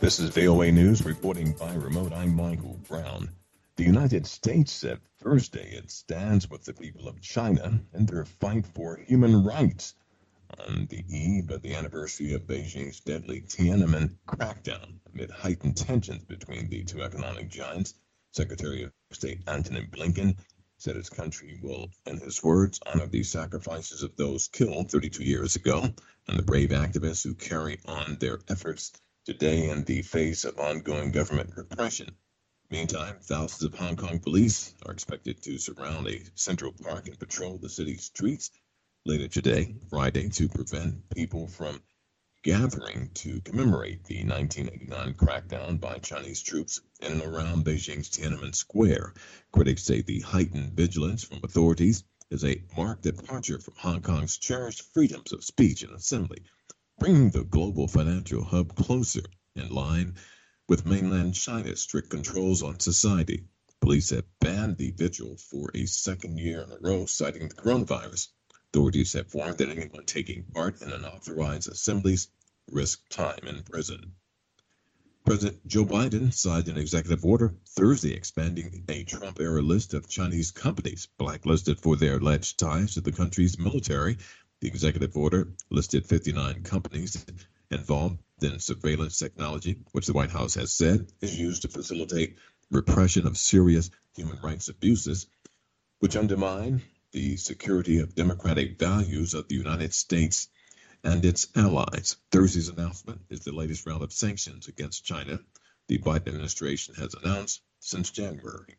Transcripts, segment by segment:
This is VOA News reporting by remote. I'm Michael Brown. The United States said Thursday it stands with the people of China in their fight for human rights on the eve of the anniversary of Beijing's deadly Tiananmen crackdown. Amid heightened tensions between the two economic giants, Secretary of State Antony Blinken said his country will, in his words, honor the sacrifices of those killed 32 years ago and the brave activists who carry on their efforts today in the face of ongoing government repression. Meantime, thousands of Hong Kong police are expected to surround a Central Park and patrol the city's streets later today, Friday, to prevent people from gathering to commemorate the 1989 crackdown by Chinese troops in and around Beijing's Tiananmen Square. Critics say the heightened vigilance from authorities is a marked departure from Hong Kong's cherished freedoms of speech and assembly, bringing the global financial hub closer in line with mainland China's strict controls on society. Police have banned the vigil for a second year in a row, citing the coronavirus. Authorities have warned that anyone taking part in unauthorized assemblies risk time in prison. President Joe Biden signed an executive order Thursday expanding a Trump-era list of Chinese companies blacklisted for their alleged ties to the country's military. The executive order listed 59 companies involved in surveillance technology, which the White House has said is used to facilitate repression of serious human rights abuses, which undermine the security of democratic values of the United States and its allies. Thursday's announcement is the latest round of sanctions against China the Biden administration has announced since January.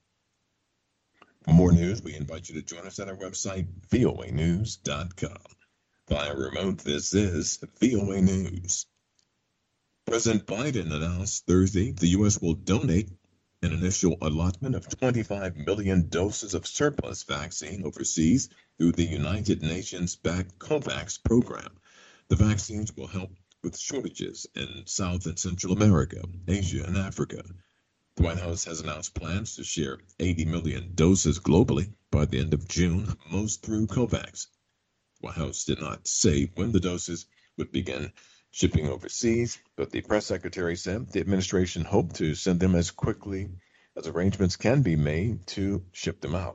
For more news, we invite you to join us at our website, voanews.com. Via remote, this is VOA News. President Biden announced Thursday the U.S. will donate an initial allotment of 25 million doses of surplus vaccine overseas through the United Nations-backed COVAX program. The vaccines will help with shortages in South and Central America, Asia, and Africa. The White House has announced plans to share 80 million doses globally by the end of June, most through COVAX. The White House did not say when the doses would begin shipping overseas, but the press secretary said the administration hoped to send them as quickly as arrangements can be made to ship them out.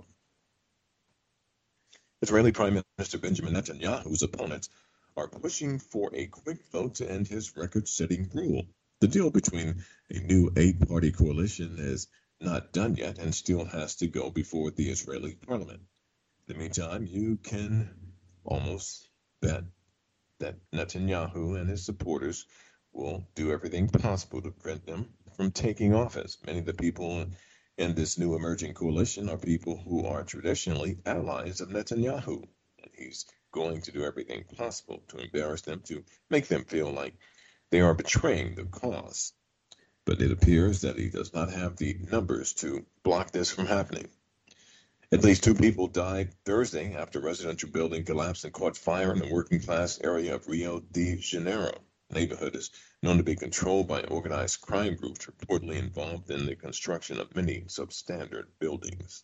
Israeli Prime Minister Benjamin Netanyahu's opponents are pushing for a quick vote to end his record-setting rule. The deal between a new 8-party coalition is not done yet and still has to go before the Israeli parliament. In the meantime, you can almost bet that Netanyahu and his supporters will do everything possible to prevent them from taking office. Many of the people in this new emerging coalition are people who are traditionally allies of Netanyahu, and he's going to do everything possible to embarrass them, to make them feel like they are betraying the cause. But it appears that he does not have the numbers to block this from happening. At least 2 people died Thursday after a residential building collapsed and caught fire in the working-class area of Rio de Janeiro. The neighborhood is known to be controlled by organized crime groups reportedly involved in the construction of many substandard buildings.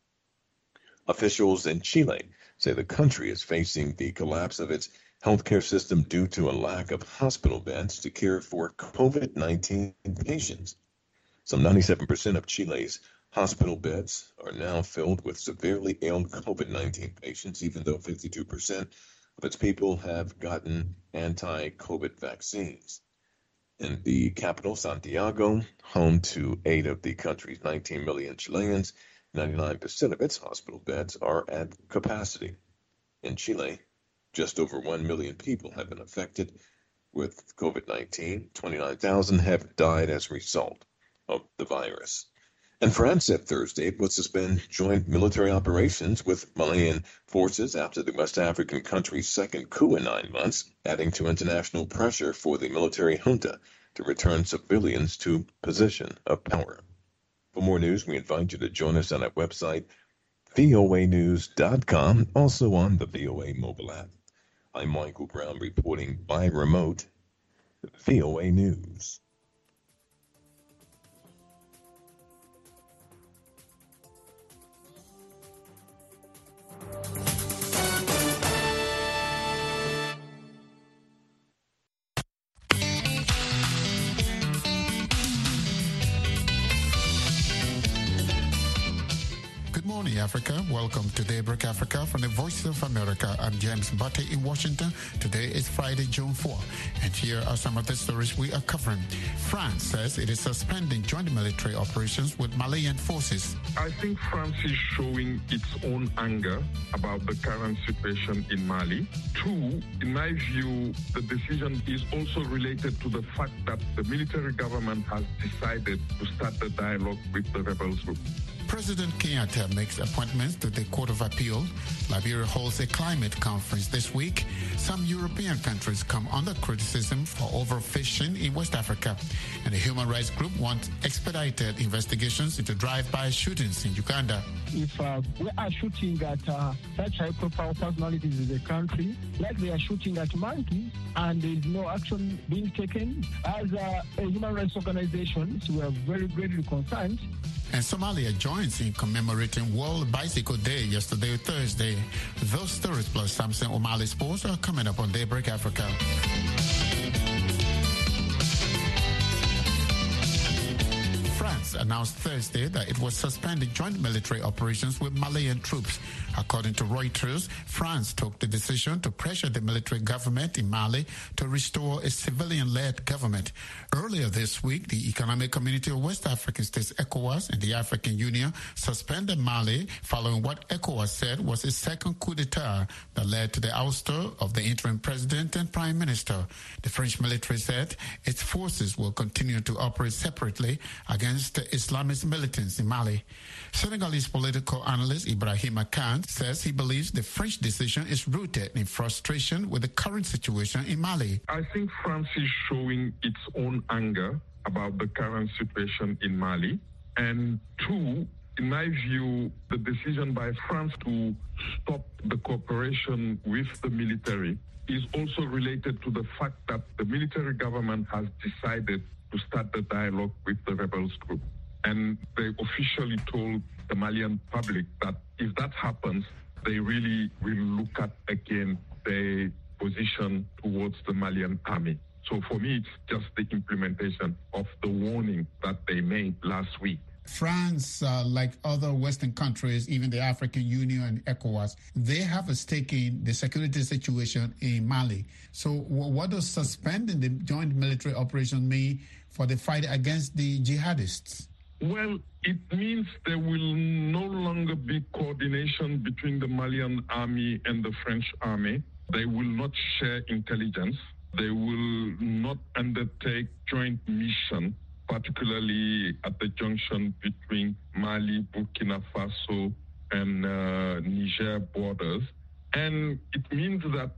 Officials in Chile say the country is facing the collapse of its healthcare system due to a lack of hospital beds to care for COVID-19 patients. Some 97% of Chile's hospital beds are now filled with severely ill COVID-19 patients, even though 52% of its people have gotten anti-COVID vaccines. In the capital, Santiago, home to 8 of the country's 19 million Chileans, 99% of its hospital beds are at capacity. In Chile, just over 1 million people have been affected with COVID-19. 29,000 have died as a result of the virus. And France said Thursday it would suspend joint military operations with Malian forces after the West African country's second coup in 9 months, adding to international pressure for the military junta to return civilians to position of power. For more news, we invite you to join us on our website, voanews.com, also on the VOA mobile app. I'm Michael Brown reporting by remote, VOA News. morning, Africa. Welcome to Daybreak Africa from the Voice of America. I'm James Butte in Washington. Today is Friday, June 4. And here are some of the stories we are covering. France says it is suspending joint military operations with Malian forces. I think France is showing its own anger about the current situation in Mali. Two, in my view, the decision is also related to the fact that the military government has decided to start the dialogue with the rebels group. President Kenyatta makes appointments to the Court of Appeal. Liberia holds a climate conference this week. Some European countries come under criticism for overfishing in West Africa. And the human rights group wants expedited investigations into drive-by shootings in Uganda. If we are shooting at such high-profile personalities in the country, like they are shooting at monkeys, and there is no action being taken, as a human rights organization, we are very greatly concerned. And Somalia joins in commemorating World Bicycle Day yesterday, Thursday. Those stories plus Samson O'Malley Sports are coming up on Daybreak Africa. France announced Thursday that it was suspending joint military operations with Malian troops. According to Reuters, France took the decision to pressure the military government in Mali to restore a civilian-led government. Earlier this week, the Economic Community of West African States, ECOWAS, and the African Union suspended Mali following what ECOWAS said was a second coup d'etat that led to the ouster of the interim president and prime minister. The French military said its forces will continue to operate separately against the Islamist militants in Mali. Senegalese political analyst Ibrahima Khan says he believes the French decision is rooted in frustration with the current situation in Mali. I think France is showing its own anger about the current situation in Mali. And two, in my view, the decision by France to stop the cooperation with the military is also related to the fact that the military government has decided to start the dialogue with the rebels group. And they officially told the Malian public that if that happens, they really will look at again their position towards the Malian army. So for me, it's just the implementation of the warning that they made last week. France, like other Western countries, even the African Union and ECOWAS, they have a stake in the security situation in Mali. So what does suspending the joint military operation mean for the fight against the jihadists? Well, it means there will no longer be coordination between the Malian army and the French army. They will not share intelligence. They will not undertake joint mission, particularly at the junction between Mali, Burkina Faso, and Niger borders. And it means that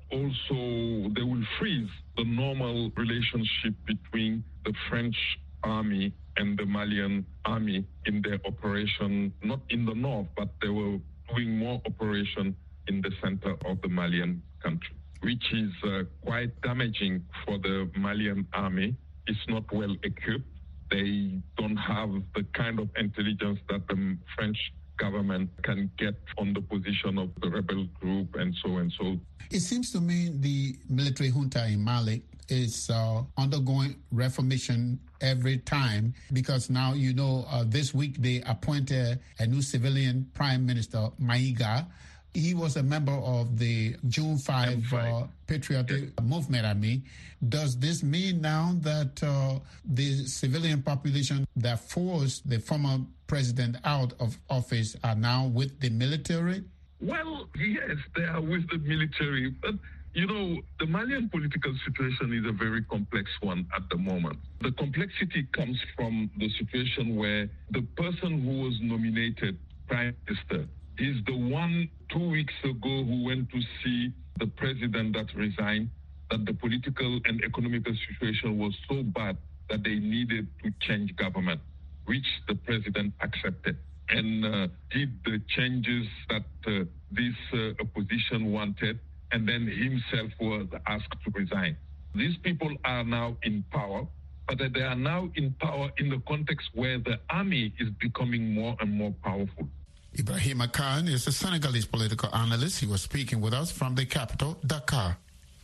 also they will freeze the normal relationship between the French army and the Malian army in their operation, not in the north, but they were doing more operation in the center of the Malian country, which is quite damaging for the Malian army. It's not well equipped. They don't have the kind of intelligence that the French government can get on the position of the rebel group and so and so. It seems to me the military junta in Mali is undergoing reformation every time because now, this week they appointed a new civilian prime minister, Maiga. He was a member of the June 5 Patriotic Movement. Does this mean now that the civilian population that forced the former president out of office are now with the military? Well, yes, they are with the military. But, the Malian political situation is a very complex one at the moment. The complexity comes from the situation where the person who was nominated prime minister is the one 2 weeks ago who went to see the president that resigned, that the political and economical situation was so bad that they needed to change government, which the president accepted and did the changes that this opposition wanted, and then himself was asked to resign. These people are now in power, but they are now in power in the context where the army is becoming more and more powerful. Ibrahima Khan is a Senegalese political analyst. He was speaking with us from the capital, Dakar.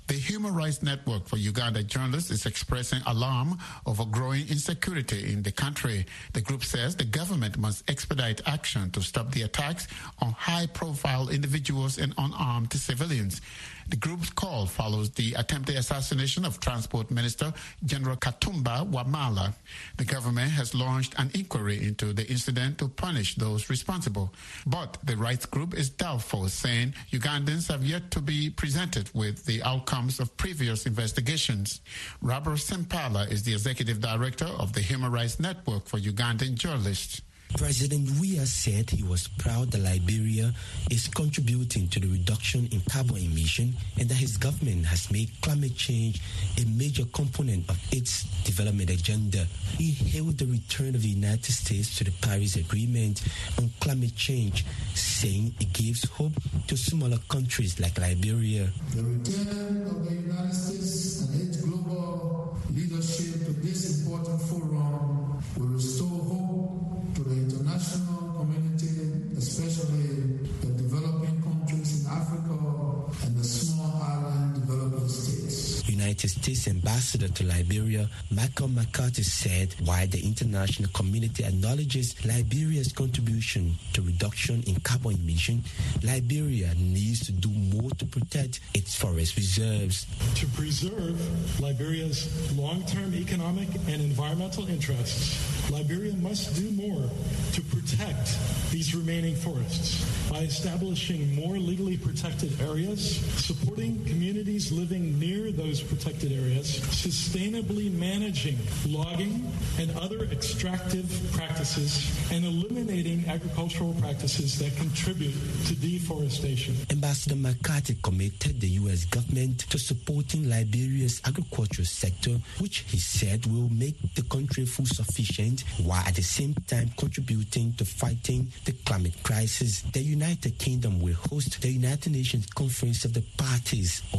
The Human Rights Network for Uganda Journalists is expressing alarm over growing insecurity in the country. The group says the government must expedite action to stop the attacks on high-profile individuals and unarmed civilians. The group's call follows the attempted assassination of Transport Minister General Katumba Wamala. The government has launched an inquiry into the incident to punish those responsible. But the rights group is doubtful, saying Ugandans have yet to be presented with the outcomes of previous investigations. Robert Sempala is the executive director of the Human Rights Network for Ugandan Journalists. President Weah said he was proud that Liberia is contributing to the reduction in carbon emission and that his government has made climate change a major component of its development agenda. He hailed the return of the United States to the Paris Agreement on climate change, saying it gives hope to smaller countries like Liberia. The return of the United States and its global leadership to this important forum will restore hope to the international community, especially the developing countries in Africa and the small island developing states. United States Ambassador to Liberia, Michael McCarthy, said while the international community acknowledges Liberia's contribution to reduction in carbon emission, Liberia needs to do more to protect its forest reserves. To preserve Liberia's long-term economic and environmental interests, Liberia must do more to protect these remaining forests by establishing more legally protected areas, supporting communities living near those protected areas, sustainably managing logging and other extractive practices, and eliminating agricultural practices that contribute to deforestation. Ambassador McCarthy committed the U.S. government to supporting Liberia's agricultural sector, which he said will make the country food sufficient while at the same time contributing to fighting the climate crisis. The United Kingdom will host the United Nations Conference of the Parties, or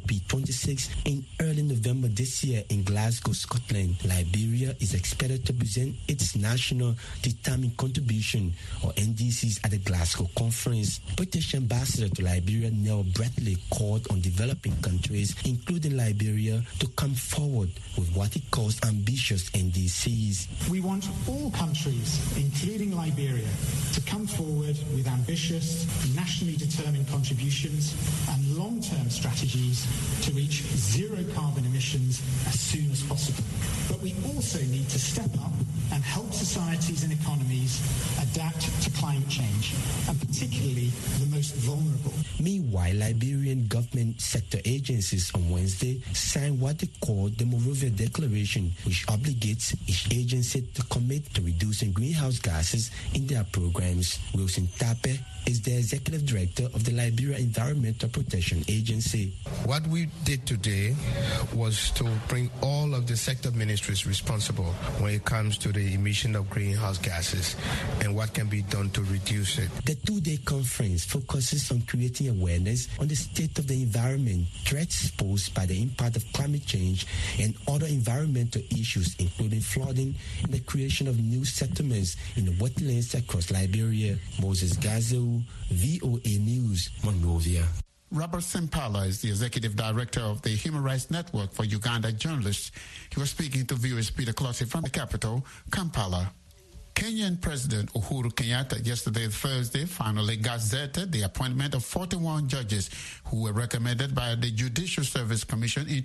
COP26, in early November this year in Glasgow, Scotland. Liberia is expected to present its National Determined Contribution, or NDCs, at the Glasgow conference. British Ambassador to Liberia, Neil Bradley, called on developing countries, including Liberia, to come forward with what he calls ambitious NDCs. We want all countries, including Liberia, to come forward with ambitious, nationally determined contributions and long-term strategies to reach zero carbon emissions as soon as possible. But we also need to step up and help societies and economies adapt to climate change, and particularly the most vulnerable. Meanwhile, Liberian government sector agencies on Wednesday signed what they call the Monrovia Declaration, which obligates each agency to commit to reducing greenhouse gases in their programs. Wilson Tape is the executive director of the Liberia Environmental Protection Agency. What we did today was to bring all of the sector ministries responsible when it comes to the emission of greenhouse gases and what can be done to reduce it. The two-day conference focuses on creating awareness on the state of the environment, threats posed by the impact of climate change, and other environmental issues, including flooding and the creation of new settlements in the wetlands across Liberia. Moses Gazou, VOA News, Monrovia. Robert Sempala is the executive director of the Human Rights Network for Uganda Journalists. He was speaking to viewers Peter Clossie from the capital, Kampala. Kenyan President Uhuru Kenyatta yesterday, Thursday, finally gazetted the appointment of 41 judges who were recommended by the Judicial Service Commission in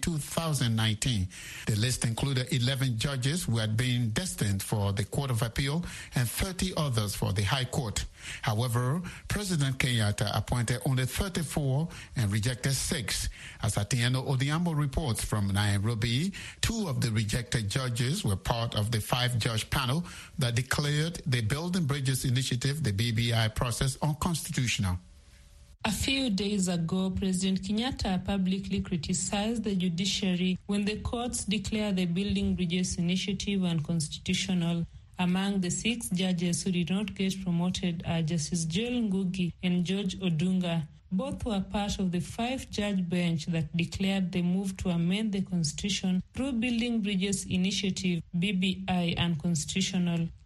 2019. The list included 11 judges who had been destined for the Court of Appeal and 30 others for the High Court. However, President Kenyatta appointed only 34 and rejected 6. As Atieno Odiambo reports from Nairobi, 2 of the rejected judges were part of the 5-judge panel that declared the Building Bridges Initiative, the BBI process, unconstitutional. A few days ago, President Kenyatta publicly criticized the judiciary when the courts declared the Building Bridges Initiative unconstitutional. Among the 6 judges who did not get promoted are Justice Joel Ngugi and George Odunga. Both were part of the 5-judge bench that declared the move to amend the Constitution through Building Bridges Initiative, BBI, unconstitutional.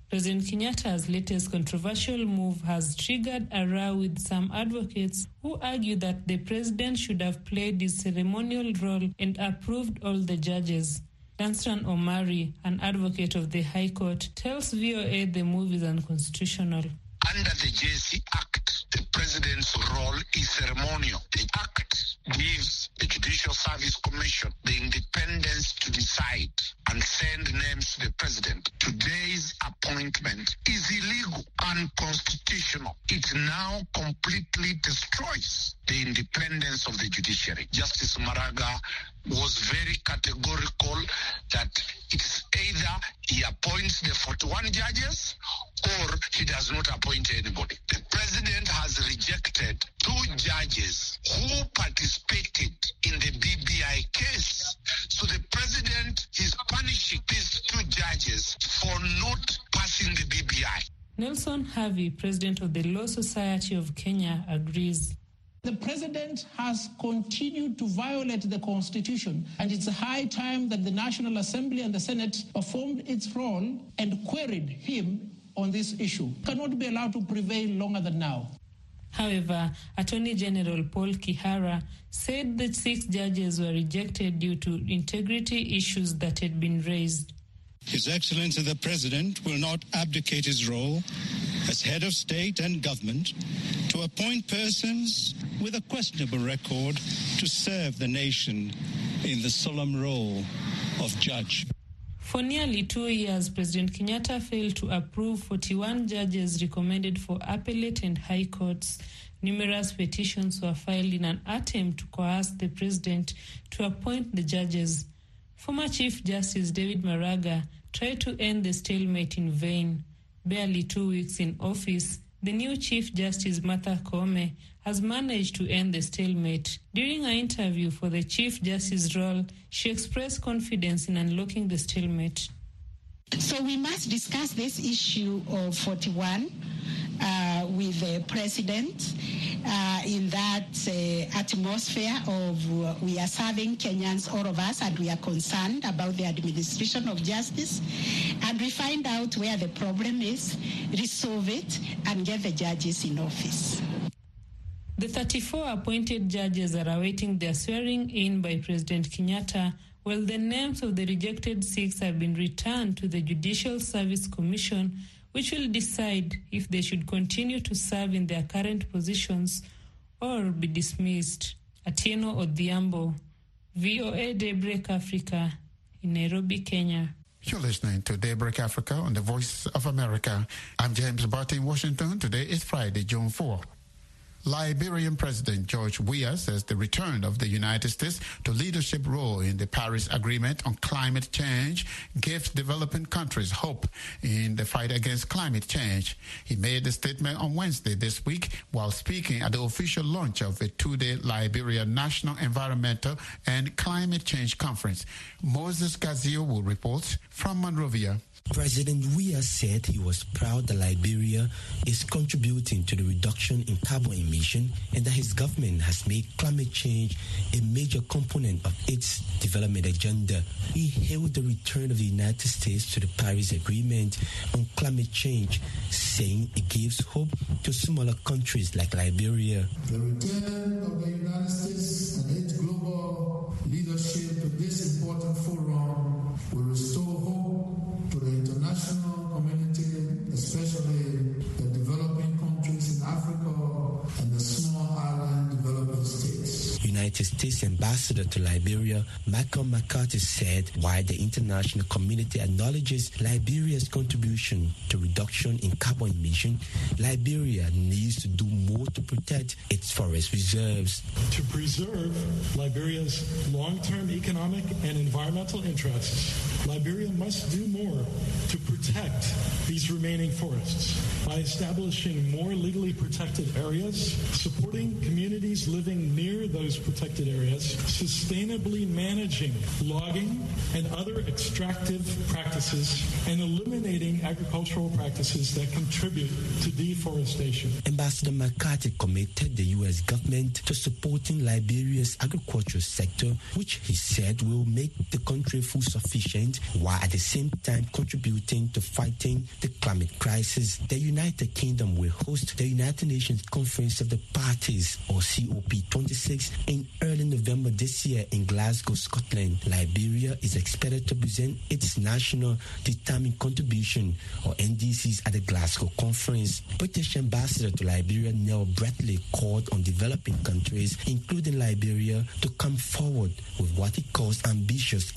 President Kenyatta's latest controversial move has triggered a row with some advocates who argue that the president should have played his ceremonial role and approved all the judges. Danstan Omari, an advocate of the High Court, tells VOA the move is unconstitutional. Under the JC Act, the president's role is ceremonial. The Act gives the Judicial Service Commission the independence to decide and send names to the president. Today's appointment is illegal, unconstitutional. It now completely destroys the independence of the judiciary. Justice Maraga was very categorical that it's either he appoints the 41 judges or he does not appoint anybody. The president has rejected 2 judges who participated in the BBI case. So the president is punishing these 2 judges for not passing the BBI. Nelson Harvey, president of the Law Society of Kenya, agrees. The president has continued to violate the Constitution, and it's high time that the National Assembly and the Senate performed its role and queried him on this issue. Cannot be allowed to prevail longer than now. However, Attorney General Paul Kihara said that 6 judges were rejected due to integrity issues that had been raised. His Excellency the President will not abdicate his role as head of state and government to appoint persons with a questionable record to serve the nation in the solemn role of judge. For nearly 2 years, President Kenyatta failed to approve 41 judges recommended for appellate and high courts. Numerous petitions were filed in an attempt to coerce the president to appoint the judges. Former Chief Justice David Maraga tried to end the stalemate in vain. Barely 2 weeks in office, the new Chief Justice Martha Koome has managed to end the stalemate. During her interview for the Chief Justice role, she expressed confidence in unlocking the stalemate. So we must discuss this issue of 41 with the president in that atmosphere of we are serving Kenyans, all of us, and we are concerned about the administration of justice, and we find out where the problem is, resolve it, and get the judges in office. The 34 appointed judges are awaiting their swearing in by President Kenyatta, while the names of the rejected 6 have been returned to the Judicial Service Commission, which will decide if they should continue to serve in their current positions or be dismissed. Atieno Odhiambo, VOA Daybreak Africa, in Nairobi, Kenya. You're listening to Daybreak Africa on the Voice of America. I'm James Barty in Washington. Today is Friday, June 4. Liberian President George Weah says the return of the United States to leadership role in the Paris Agreement on climate change gives developing countries hope in the fight against climate change. He made the statement on Wednesday this week while speaking at the official launch of a 2-day Liberia National Environmental and Climate Change Conference. Moses Gazio will report from Monrovia. President Weah said he was proud that Liberia is contributing to the reduction in carbon emission and that his government has made climate change a major component of its development agenda. He hailed the return of the United States to the Paris Agreement on climate change, saying it gives hope to smaller countries like Liberia. The return of the United States and its global leadership to this important forum will restore hope to the international community, especially the developing countries in Africa and the small island developing states. United States Ambassador to Liberia, Michael McCarthy, said while the international community acknowledges Liberia's contribution to reduction in carbon emission, Liberia needs to do more to protect its forest reserves. To preserve Liberia's long-term economic and environmental interests, Liberia must do more to protect these remaining forests by establishing more legally protected areas, supporting communities living near those protected areas, sustainably managing logging and other extractive practices, and eliminating agricultural practices that contribute to deforestation. Ambassador McCarthy committed the U.S. government to supporting Liberia's agricultural sector, which he said will make the country food sufficient while at the same time contributing to fighting the climate crisis. The United Kingdom will host the United Nations Conference of the Parties, or COP26, in early November this year in Glasgow, Scotland. Liberia is expected to present its National Determined Contribution, or NDCs, at the Glasgow conference. British Ambassador to Liberia, Neil Bradley, called on developing countries, including Liberia, to come forward with what he calls ambitious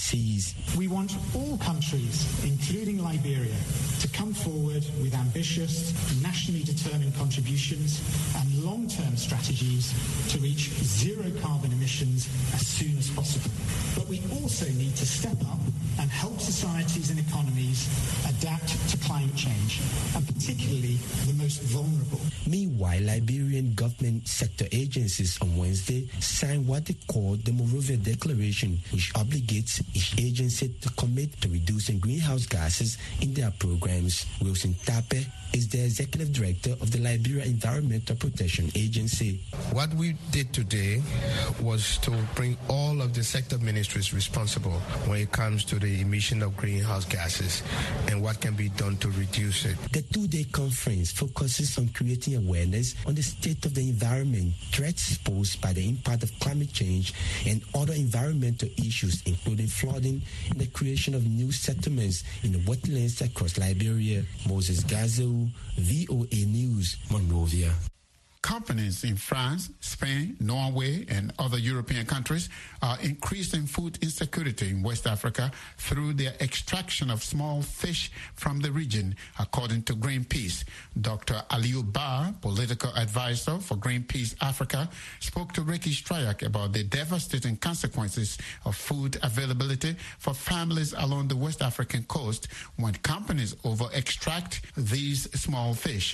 NDCs. We want all countries, including Liberia, to come forward with ambitious, nationally determined contributions and long-term strategies to reach zero carbon emissions as soon as possible. But we also need to step up and help societies and economies adapt to climate change, and particularly the most vulnerable. Meanwhile, Liberian government sector agencies on Wednesday signed what they call the Monrovia Declaration, which obligates each agency to commit to reducing greenhouse gases in their programs. Wilson Tape is the executive director of the Liberia Environmental Protection Agency. What we did today was to bring all of the sector ministries responsible when it comes to the emission of greenhouse gases and what can be done to reduce it. The two-day conference focuses on creating awareness on the state of the environment, threats posed by the impact of climate change, and other environmental issues, including flooding and the creation of new settlements in the wetlands across Liberia. Moses Gazo, VOA News, Monrovia. Companies in France, Spain, Norway, and other European countries are increasing food insecurity in West Africa through their extraction of small fish from the region, according to Greenpeace. Dr. Aliou Ba, political advisor for Greenpeace Africa, spoke to Ricky Strayak about the devastating consequences of food availability for families along the West African coast when companies over-extract these small fish.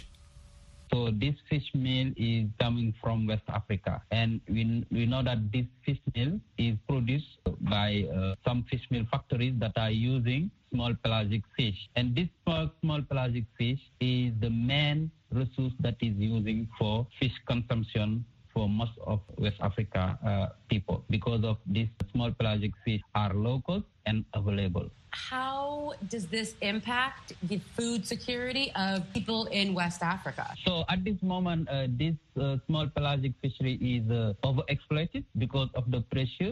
So this fish meal is coming from West Africa, and we know that this fish meal is produced by some fish meal factories that are using small pelagic fish. And this small pelagic fish is the main resource that is using for fish consumption for most of West Africa people. Because of this, small pelagic fish are low cost and available. How does this impact the food security of people in West Africa? So at this moment, this small pelagic fishery is overexploited because of the pressure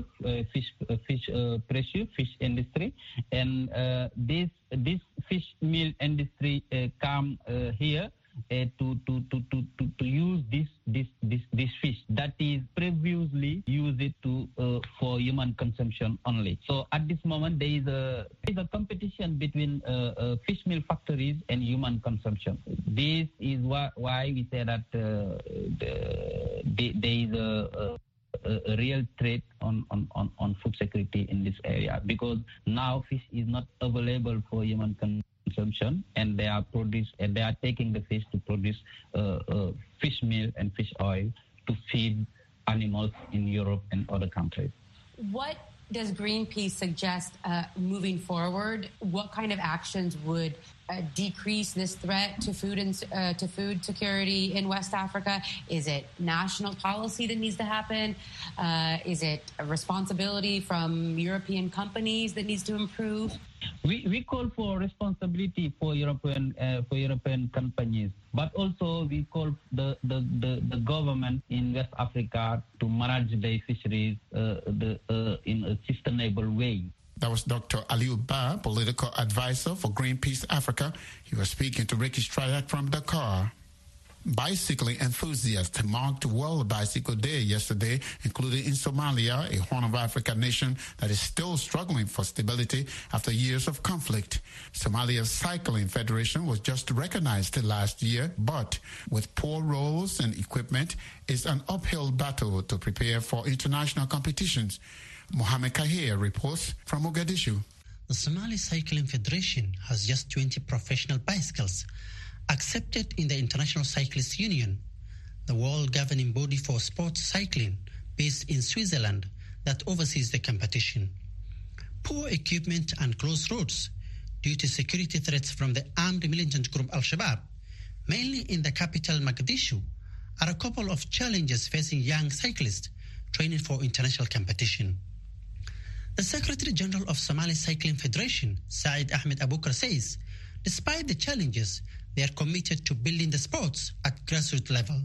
fish industry, and this fish meal industry come here to use this fish that is previously used for human consumption only. So at this moment there is a competition between fish meal factories and human consumption. This is why we say that there is a real threat on food security in this area, because now fish is not available for human consumption, and they are taking the fish to produce fish meal and fish oil to feed animals in Europe and other countries. What does Greenpeace suggest moving forward? What kind of actions would decrease this threat to food and to food security in West Africa? Is it national policy that needs to happen? Is it a responsibility from European companies that needs to improve? We call for responsibility for European companies, but also we call the government in West Africa to manage their fisheries in a sustainable way. That was Dr. Aliou Ba, political advisor for Greenpeace Africa. He was speaking to Ricky Strayak from Dakar. Bicycling enthusiasts marked World Bicycle Day yesterday, including in Somalia, a Horn of Africa nation that is still struggling for stability after years of conflict. Somalia's Cycling Federation was just recognized last year, but with poor roads and equipment, it's an uphill battle to prepare for international competitions. Mohamed Kahir reports from Mogadishu. The Somali Cycling Federation has just 20 professional bicycles accepted in the International Cyclists Union, the world governing body for sports cycling, based in Switzerland, that oversees the competition. Poor equipment and closed roads due to security threats from the armed militant group Al-Shabaab, mainly in the capital Mogadishu, are a couple of challenges facing young cyclists training for international competition. The Secretary General of Somali Cycling Federation, Saeed Ahmed Abukar, says, despite the challenges, they are committed to building the sports at grassroots level.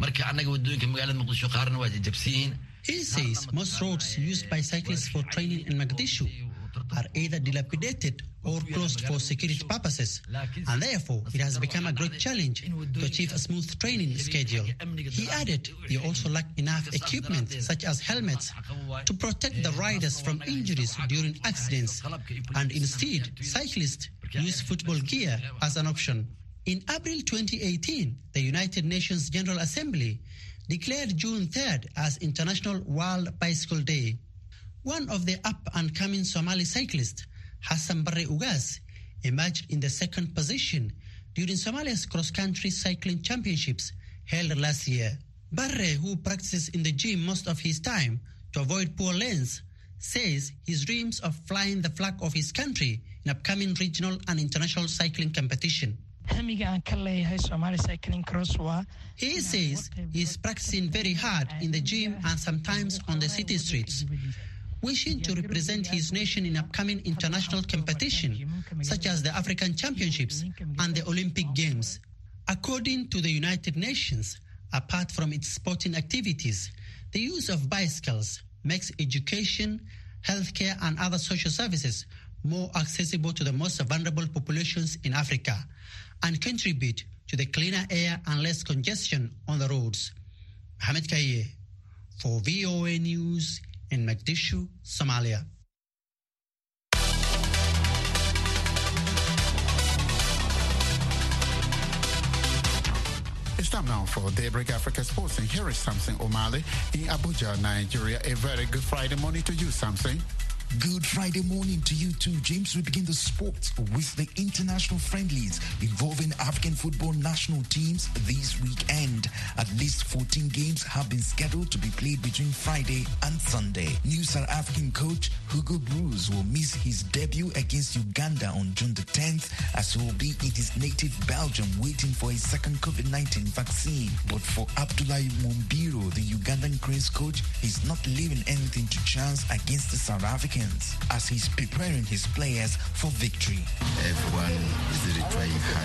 He says most roads used by cyclists for training in Mogadishu are either dilapidated or closed for security purposes, and therefore it has become a great challenge to achieve a smooth training schedule. He added they also lack enough equipment such as helmets to protect the riders from injuries during accidents, and instead cyclists use football gear as an option. In April 2018, the United Nations General Assembly declared June 3rd as International World Bicycle Day. One of the up-and-coming Somali cyclists, Hassan Barre Ugas, emerged in the second position during Somalia's cross-country cycling championships held last year. Barre, who practices in the gym most of his time to avoid poor lanes, says his dreams of flying the flag of his country in upcoming regional and international cycling competition. He says he is practicing very hard in the gym and sometimes on the city streets, wishing to represent his nation in upcoming international competition, such as the African Championships and the Olympic Games. According to the United Nations, apart from its sporting activities, the use of bicycles makes education, healthcare, and other social services more accessible to the most vulnerable populations in Africa and contribute to the cleaner air and less congestion on the roads. Mohamed Kaye for VOA News in Mogadishu, Somalia. It's time now for Daybreak Africa Sports, and here is Samson Omale in Abuja, Nigeria. A very good Friday morning to you, Samson. Good Friday morning to you too, James. We begin the sports with the international friendlies involving African football national teams this weekend. At least 14 games have been scheduled to be played between Friday and Sunday. New South African coach Hugo Broos will miss his debut against Uganda on June the 10th, as he will be in his native Belgium waiting for his second COVID-19 vaccine. But for Abdoulaye Mumbiro, the Ugandan Cranes coach, is not leaving anything to chance against the South Africans, as he's preparing his players for victory. Everyone is really trying hard.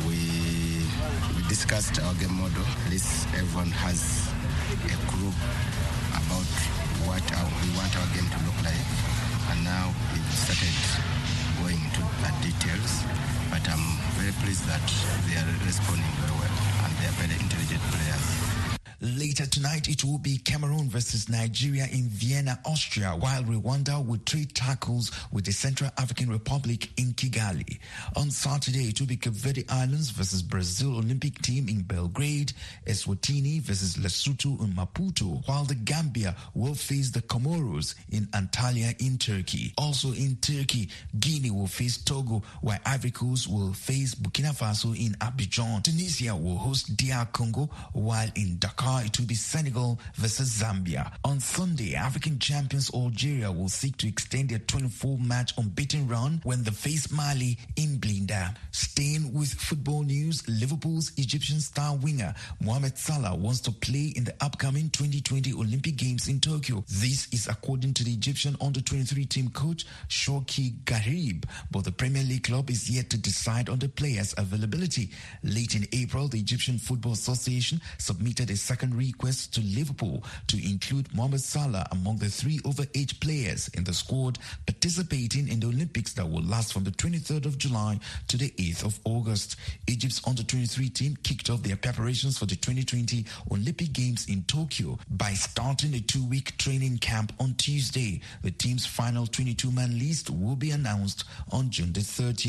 We discussed our game model. At least everyone has a group about what we want our game to look like. And now we've started going into the details. But I'm very pleased that they are responding very well and they are very intelligent players. Later tonight, it will be Cameroon versus Nigeria in Vienna, Austria, while Rwanda will trade tackles with the Central African Republic in Kigali. On Saturday, it will be Cape Verde Islands versus Brazil Olympic team in Belgrade, Eswatini versus Lesotho in Maputo, while the Gambia will face the Comoros in Antalya in Turkey. Also in Turkey, Guinea will face Togo, while Ivory Coast will face Burkina Faso in Abidjan. Tunisia will host DR Congo, while in Dakar, it will be Senegal versus Zambia. On Sunday, African champions Algeria will seek to extend their 24-match unbeaten run when they face Mali in Blinda. Staying with football news, Liverpool's Egyptian star winger Mohamed Salah wants to play in the upcoming 2020 Olympic Games in Tokyo. This is according to the Egyptian under-23 team coach Shawki Garib, but the Premier League club is yet to decide on the player's availability. Late in April, the Egyptian Football Association submitted a second request to Liverpool to include Mohamed Salah among the 3 over-age players in the squad participating in the Olympics that will last from the 23rd of July to the 8th of August. Egypt's under-23 team kicked off their preparations for the 2020 Olympic Games in Tokyo by starting a 2-week training camp on Tuesday. The team's final 22-man list will be announced on June the 30th.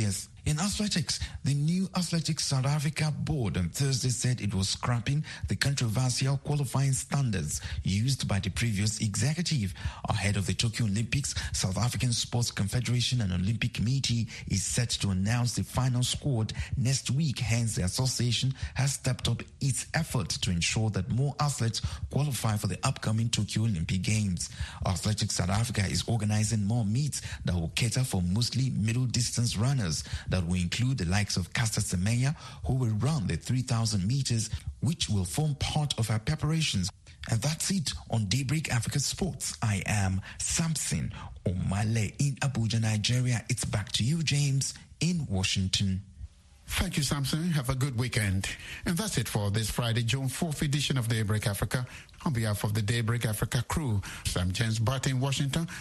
In athletics, the new Athletics South Africa board on Thursday said it was scrapping the controversial qualifying standards used by the previous executive. Ahead of the Tokyo Olympics, South African Sports Confederation and Olympic Committee is set to announce the final squad next week. Hence, the association has stepped up its effort to ensure that more athletes qualify for the upcoming Tokyo Olympic Games. Athletics South Africa is organizing more meets that will cater for mostly middle-distance runners that will include the likes of Caster Semenya, who will run the 3,000 meters, which will form part of our preparations. And that's it on Daybreak Africa Sports. I am Samson Omale in Abuja, Nigeria. It's back to you, James, in Washington. Thank you, Samson. Have a good weekend. And that's it for this Friday, June 4th edition of Daybreak Africa. On behalf of the Daybreak Africa crew, I'm James Barton in Washington.